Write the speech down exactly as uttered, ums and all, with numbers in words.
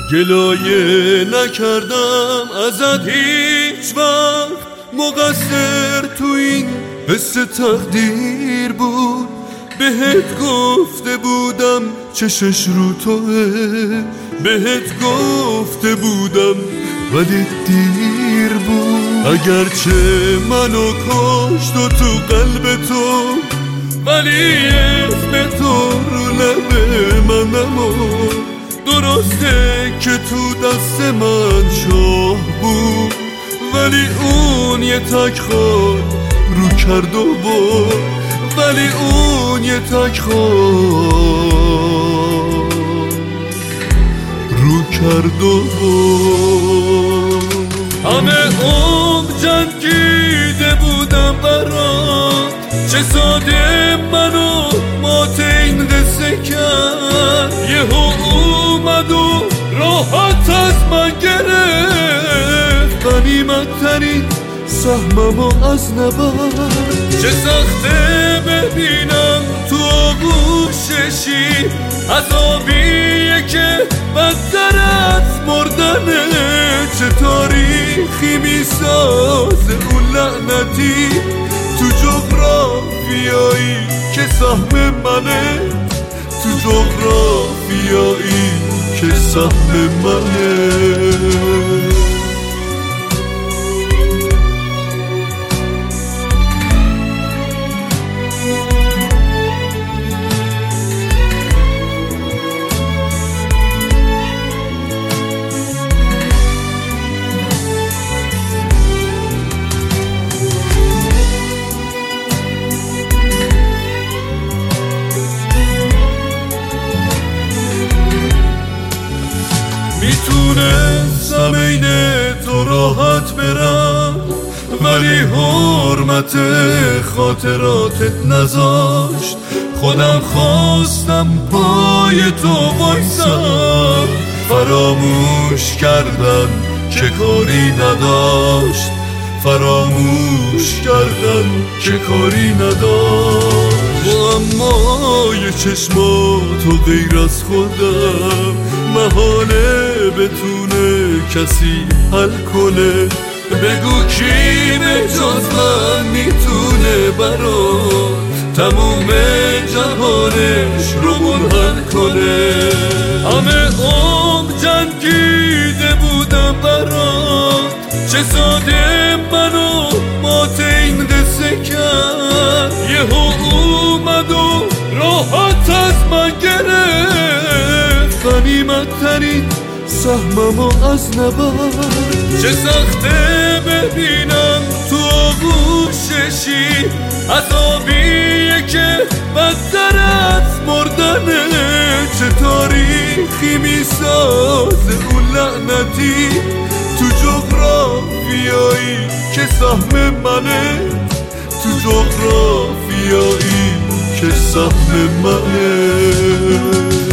گلایه نکردم ازت هیچ وقت، مقصر تو این حس تقدیر بود. بهت گفته بودم چشش رو توه، بهت گفته بودم ولی دیر بود. اگرچه منو کشت و تو قلب تو، ولی اسم تو رو لب من نمون. درسته که تو دست من شاه بود، ولی اون یه تک خال رو کرد و برد، ولی اون یه تک خال رو کرد و برد. همه عمر جنگیده بودم برات، چه ساده منو مات این قصه کرد. یهو اومد و راحت از من گرفت، غنیمت ترین سهممو از نبرد. چه سخته ببینم تو آغوششی، عذابیه که بدتر از مردنه. چه تاریخی میسازه اون لعنتی تو جغرافیایی که سهم منه، تو جغرافیایی که سهم منه. میتونستم این تو راحت برم، ولی حرمت خاطراتت نذاشت. خودم خواستم پای تو وایسم، فراموش کردم که کاری نداشت، فراموش کردم که کاری نداشت. با اما یه چشماتو غیر از خودم محاله بتونه کسی حل کنه. بگو کی به جز من میتونه برات تموم جهانش رو منحل کنه. همه عمر جنگیده بودم برات، چه ساده منو مات این قصه کرد. یهو اومد و راحت از من گرفت، غنیمت ترین سهممو از نبرد. چه سخته ببینم تو آغوششی، عذابیه که بدتر از مردنه. چه تاریخی میسازه اون لعنتی تو جغرافیایی که سهم منه، تو جغرافیایی که سهم منه.